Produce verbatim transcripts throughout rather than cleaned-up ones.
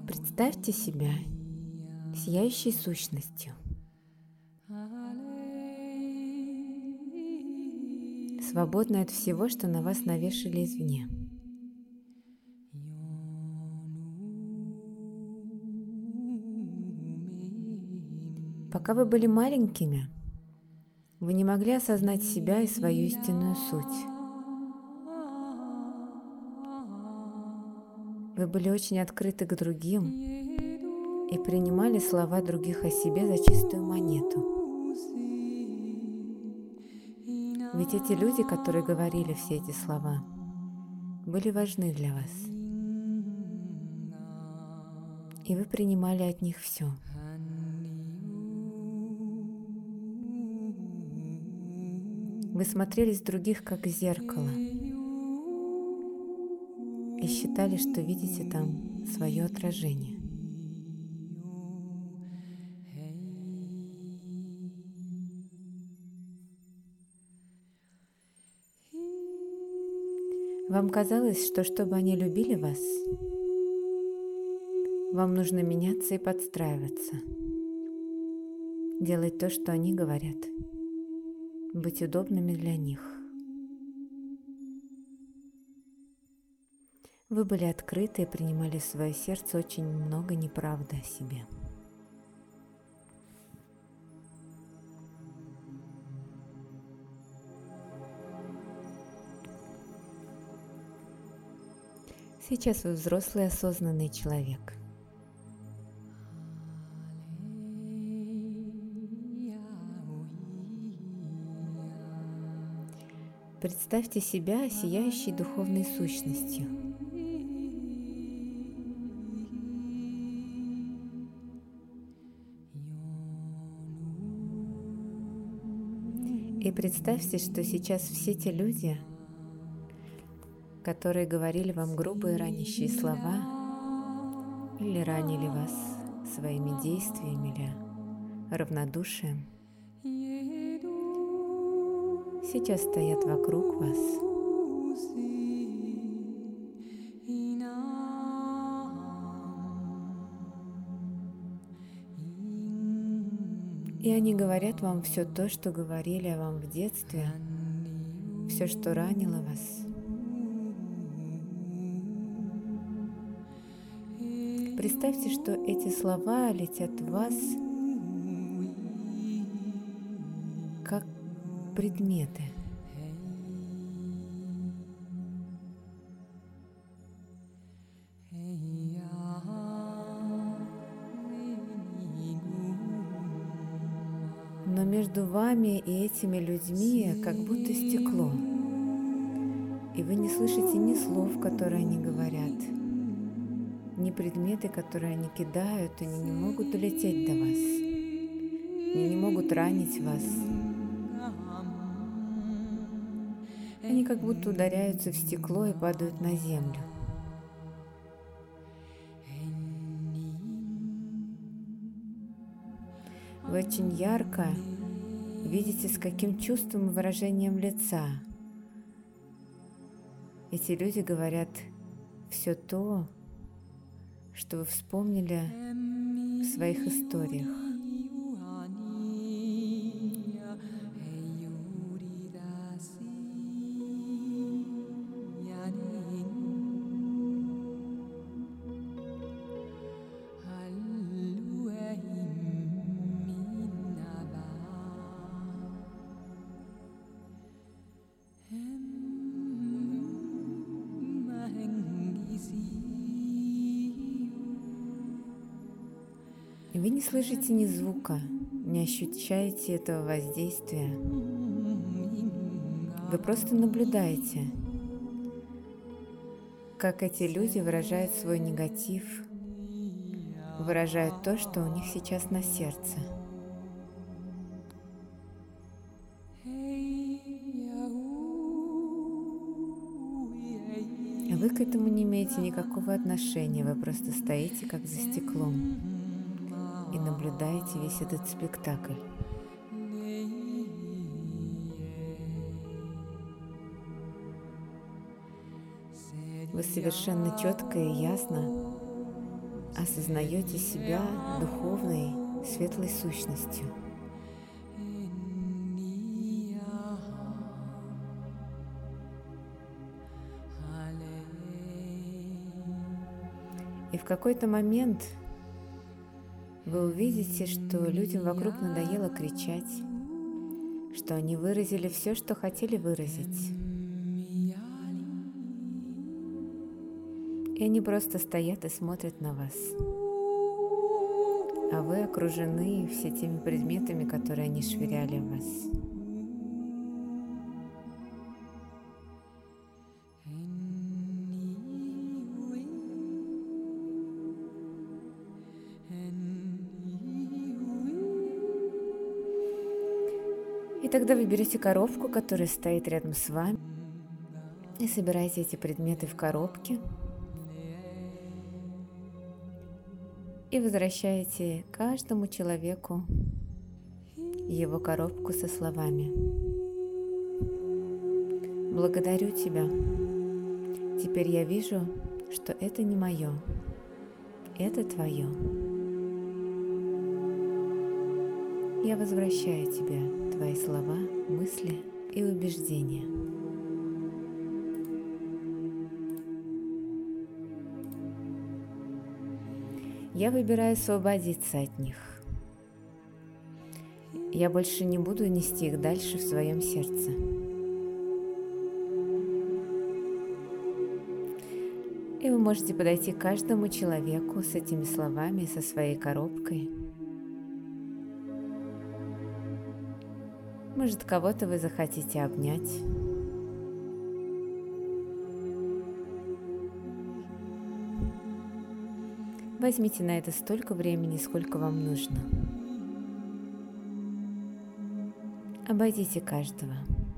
Представьте себя сияющей сущностью, свободной от всего, что на вас навешали извне. Пока вы были маленькими, вы не могли осознать себя и свою истинную суть. Вы были очень открыты к другим и принимали слова других о себе за чистую монету. Ведь эти люди, которые говорили все эти слова, были важны для вас. И вы принимали от них все. Вы смотрелись в других как в зеркало и считали, что видите там свое отражение. Вам казалось, что чтобы они любили вас, вам нужно меняться и подстраиваться, делать то, что они говорят, быть удобными для них. Вы были открыты и принимали в свое сердце очень много неправды о себе. Сейчас вы взрослый осознанный человек. Представьте себя сияющей духовной сущностью. И представьте, что сейчас все те люди, которые говорили вам грубые ранящие слова или ранили вас своими действиями или равнодушием, сейчас стоят вокруг вас. И они говорят вам все то, что говорили вам в детстве, все, что ранило вас. Представьте, что эти слова летят в вас как предметы. Но между вами и этими людьми как будто стекло, и вы не слышите ни слов, которые они говорят, ни предметы, которые они кидают, они не могут долететь до вас, они не могут ранить вас. Они как будто ударяются в стекло и падают на землю. Вы очень ярко видите, с каким чувством и выражением лица эти люди говорят все то, что вы вспомнили в своих историях. И вы не слышите ни звука, не ощущаете этого воздействия. Вы просто наблюдаете, как эти люди выражают свой негатив, выражают то, что у них сейчас на сердце. Вы к этому не имеете никакого отношения, вы просто стоите как за стеклом и наблюдаете весь этот спектакль. Вы совершенно четко и ясно осознаете себя духовной, светлой сущностью. И в какой-то момент вы увидите, что людям вокруг надоело кричать, что они выразили все, что хотели выразить. И они просто стоят и смотрят на вас. А вы окружены все теми предметами, которые они швыряли в вас. И тогда вы берете коробку, которая стоит рядом с вами, и собираете эти предметы в коробке, и возвращаете каждому человеку его коробку со словами: «Благодарю тебя. Теперь я вижу, что это не мое, это твое. Я возвращаю тебе твои слова, мысли и убеждения». Я выбираю освободиться от них. Я больше не буду нести их дальше в своем сердце. И вы можете подойти к каждому человеку с этими словами, со своей коробкой. Может, кого-то вы захотите обнять. Возьмите на это столько времени, сколько вам нужно. Обойдите каждого.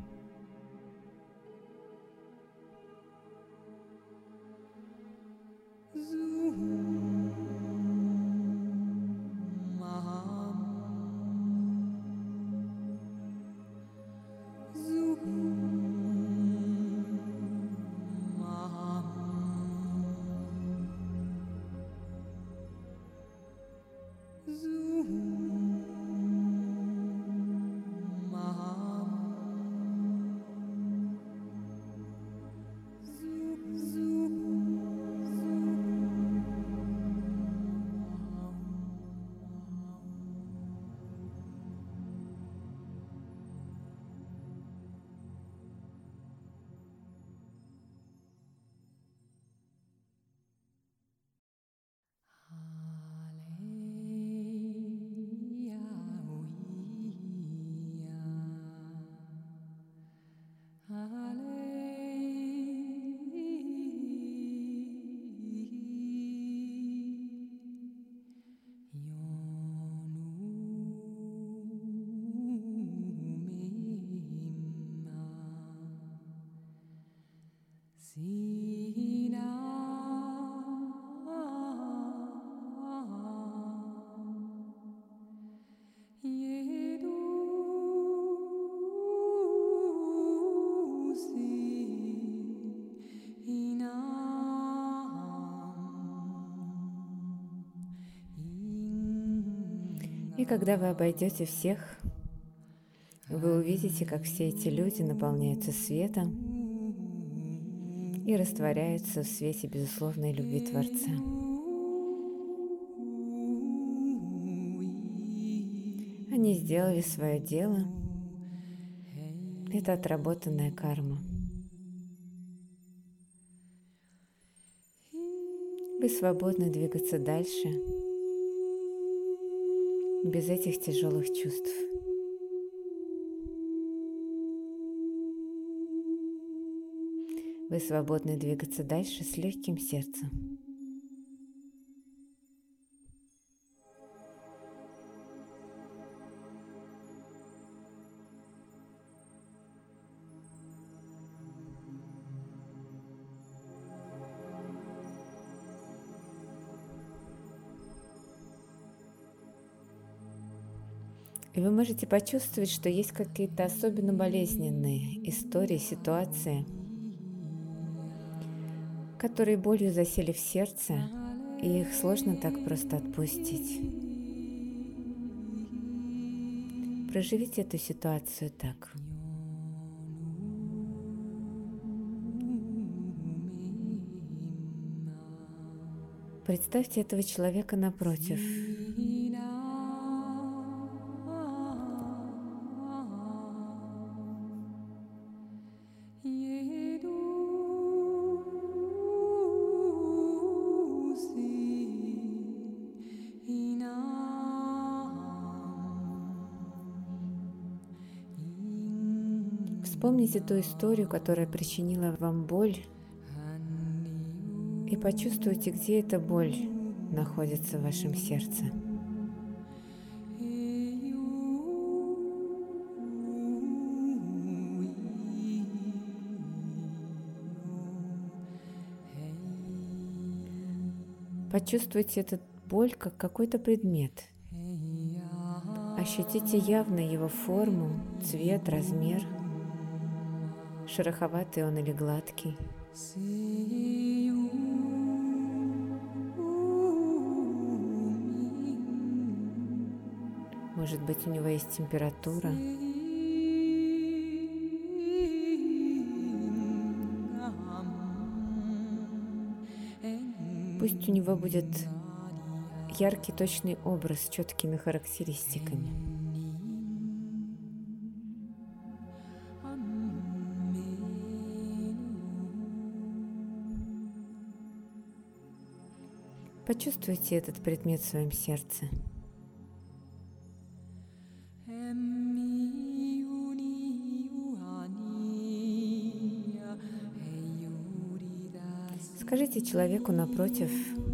И когда вы обойдете всех, вы увидите, как все эти люди наполняются светом и растворяются в свете безусловной любви Творца. Они сделали свое дело. Это отработанная карма. Вы свободны двигаться дальше без этих тяжелых чувств. Вы свободны двигаться дальше с легким сердцем. И вы можете почувствовать, что есть какие-то особенно болезненные истории, ситуации, которые болью засели в сердце, и их сложно так просто отпустить. Проживите эту ситуацию так. Представьте этого человека напротив. Вспомните ту историю, которая причинила вам боль, и почувствуйте, где эта боль находится в вашем сердце. Почувствуйте эту боль как какой-то предмет. Ощутите явно его форму, цвет, размер. Шероховатый он или гладкий. Может быть, у него есть температура. Пусть у него будет яркий, точный образ с четкими характеристиками. Почувствуйте этот предмет в своем сердце. Скажите человеку напротив: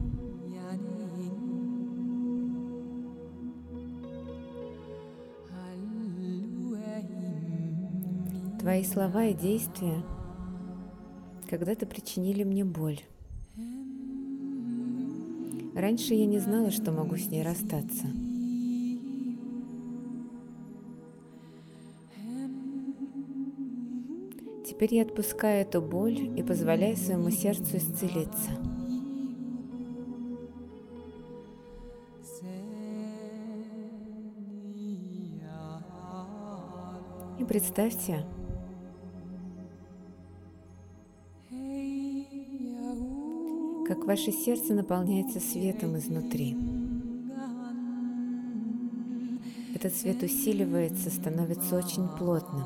твои слова и действия когда-то причинили мне боль. Раньше я не знала, что могу с ней расстаться. Теперь я отпускаю эту боль и позволяю своему сердцу исцелиться. И представьте, как ваше сердце наполняется светом изнутри. Этот свет усиливается, становится очень плотным.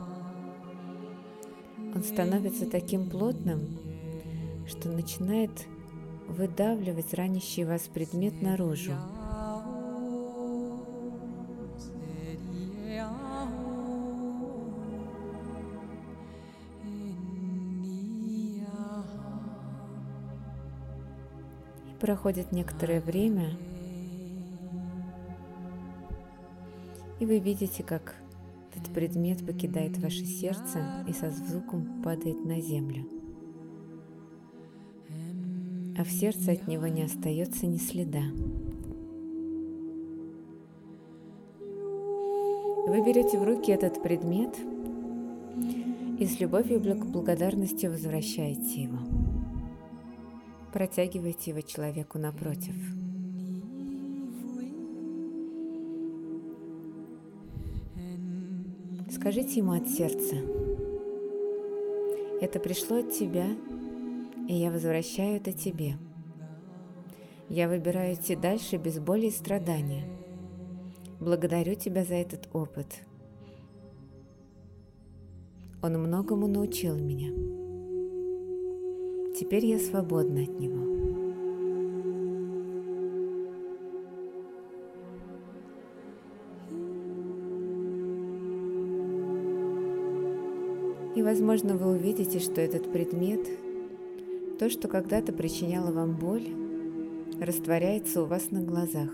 Он становится таким плотным, что начинает выдавливать ранящий вас предмет наружу. И проходит некоторое время, и вы видите, как этот предмет покидает ваше сердце и со звуком падает на землю. А в сердце от него не остается ни следа. Вы берете в руки этот предмет и с любовью и благодарностью возвращаете его. Протягиваете его человеку напротив. Скажите ему от сердца: это пришло от тебя, и я возвращаю это тебе. Я выбираю идти дальше без боли и страдания. Благодарю тебя за этот опыт. Он многому научил меня. Теперь я свободна от него. И, возможно, вы увидите, что этот предмет, то, что когда-то причиняло вам боль, растворяется у вас на глазах.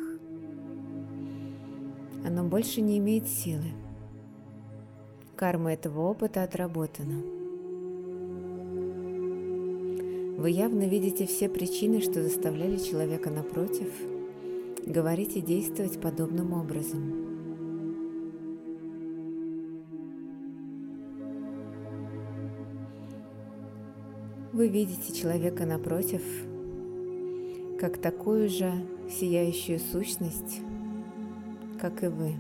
Оно больше не имеет силы. Карма этого опыта отработана. Вы явно видите все причины, что заставляли человека напротив говорить и действовать подобным образом. Вы видите человека напротив, как такую же сияющую сущность, как и вы.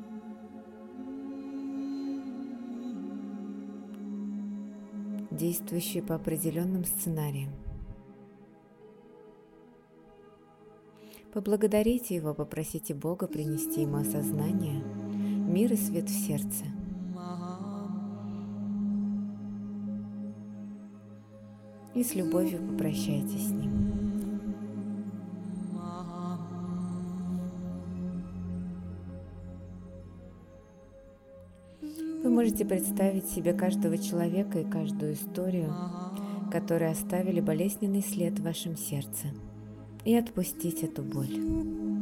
Действующие по определенным сценариям. Поблагодарите Его, попросите Бога принести Ему осознание, мир и свет в сердце. И с любовью попрощайтесь с Ним. Вы можете представить себе каждого человека и каждую историю, которые оставили болезненный след в вашем сердце, и отпустить эту боль.